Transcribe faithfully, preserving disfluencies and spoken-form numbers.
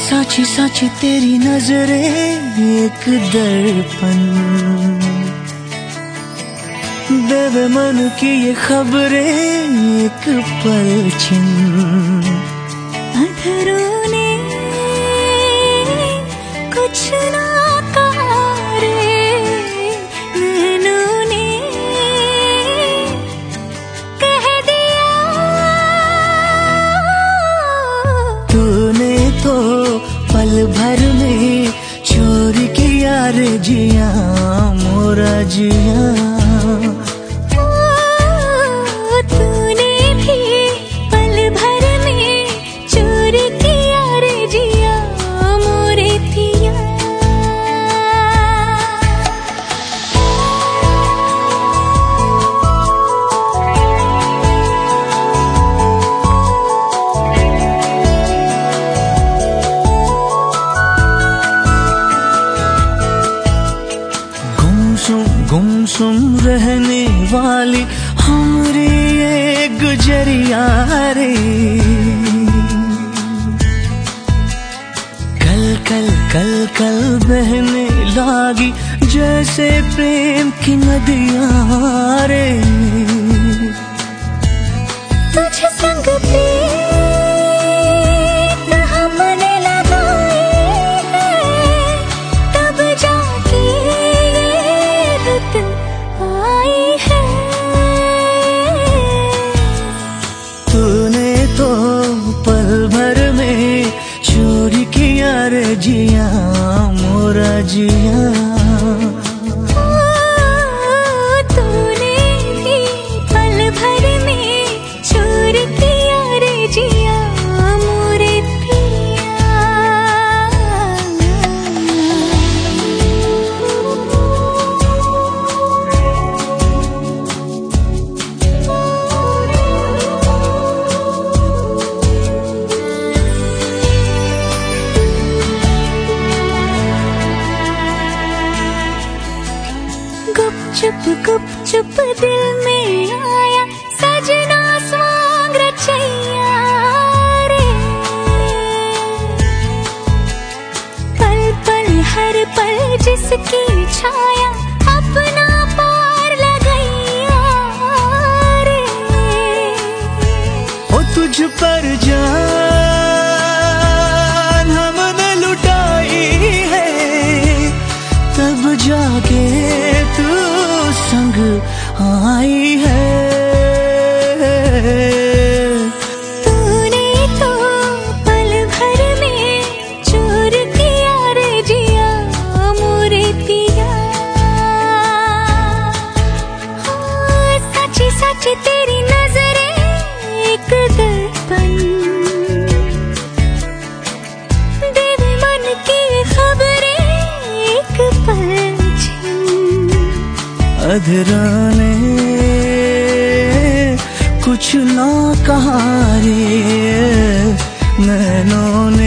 साची साची तेरी नजरें एक दर्पण, देवे मन की ये खबरें एक पलछिन। अधरों ने कुछ ना कहा रे, नैनों ने कह दिया। तूने तो पल भर में चोरी किया रे जिया मोरा जिया। तूने भी पल भर में चोरी किया रे जिया मोरे पिया। गुमसुम रहने वाली हमारी ये गुजरिया रे, कल कल कल कल बहने लागी जैसे प्रेम की नदियां रे। तुझे संग प्रीत हमने लगाए हैं, तब जाके ये रुत आई है। तूने तो पल भर में चोरी किया रे जिया मोरा जिया। तूने भी पल भर में चोरी किया रे जिया मोरे पिया। गुपचुप गुपचुप दिल में आया सजना स्वांग रचैया रे। पल पल हर पल जिसकी छाया अपना पार लगैया रे। ओ तुझ पर जान हमने लुटाई है, तब जाके तू संग आई है। तूने तो पल भर में चोर किया रे जिया मोरे पिया। हाँ, साची साची तेरी नजरें एक दर्पण, देवे मन की खबरें एक पलछिन। अधरों ने कुछ ना कहा रे, नैनों ने